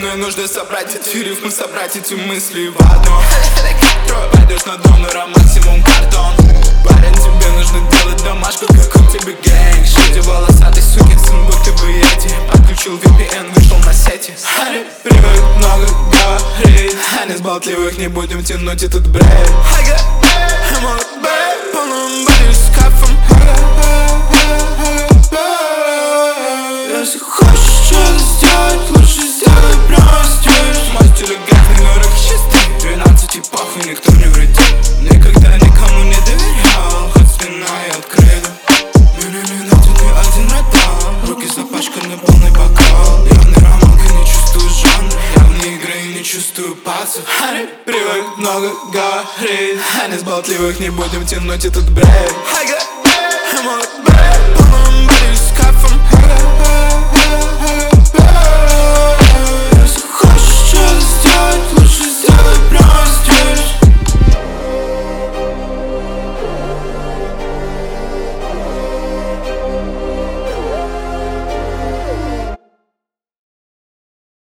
мной нужно собрать эти рифмы, собрать эти мысли в одно. Пойдешь на дно, но максимум картон. Парень, тебе нужно делать домашку, какой тебе гэнг. Шеди волосатый сукин сын, будто бы эти. Подключил VPN, вышел на сети. Привык много говорить, а не с болтливых не будем тянуть этот бред. Полным боди с кайфом. Если хочешь что-то сделать, лучше сделай прямо здесь. Мой стиль грязный, но руки чистые. 12 и похуй, никто не вредит. Никогда никому не доверял, хоть спина и открыта. Меня не найдет ни один радал. Руки запачканы, полный бокал. Явный романка, не чувствую жанр. Явные игры, не чувствую пальцев. Привык много говорить, а не с болтливых не будем тянуть этот бред.